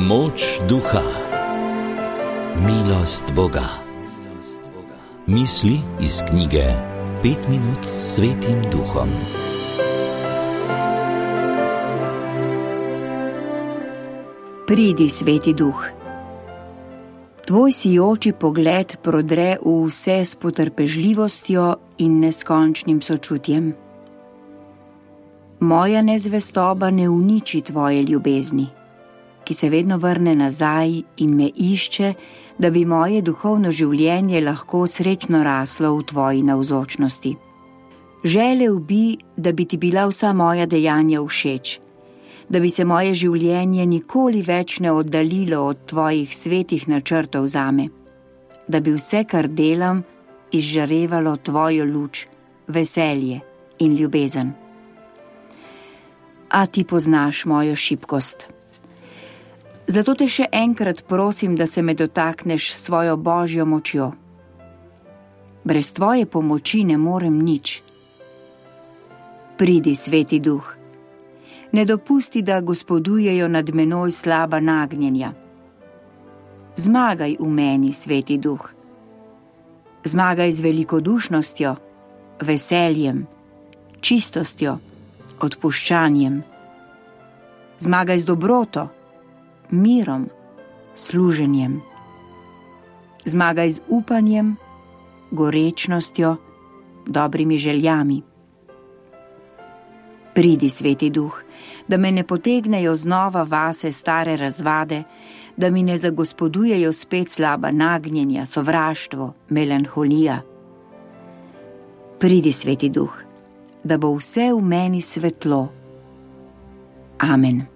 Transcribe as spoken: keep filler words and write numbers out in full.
Moč duha, milost Boga. Misli iz knjige Pet minut s Svetim Duhom. Pridi, Sveti Duh. Tvoj sijoči pogled prodre v vse s potrpežljivostjo in neskončnim sočutjem. Moja nezvestoba ne uniči tvoje ljubezni, ki se vedno vrne nazaj in me išče, da bi moje duhovno življenje lahko srečno raslo v tvoji navzočnosti. Želel bi, da bi ti bila vsa moja dejanja všeč, da bi se moje življenje nikoli več ne oddaljilo od tvojih svetih načrtov zame, da bi vse, kar delam, izžarevalo tvojo luč, veselje in ljubezen. A ti poznaš mojo šibkost. Zato te še enkrat prosim, da se me dotakneš s svojo božjo močjo. Brez tvoje pomoči ne morem nič. Pridi, Sveti Duh. Ne dopusti, da gospodujejo nad menoj slaba nagnjenja. Zmagaj v meni, Sveti Duh. Zmagaj z velikodušnostjo, veseljem, čistostjo, odpuščanjem. Zmagaj z dobroto, mirom, služenjem. Zmagaj z upanjem, gorečnostjo, dobrimi željami. Pridi, Sveti Duh, da me ne potegnejo znova vase stare razvade, da mi ne zagospodujejo spet slaba nagnjenja, sovraštvo, melanholija. Pridi, Sveti Duh, da bo vse v meni svetlo. Amen.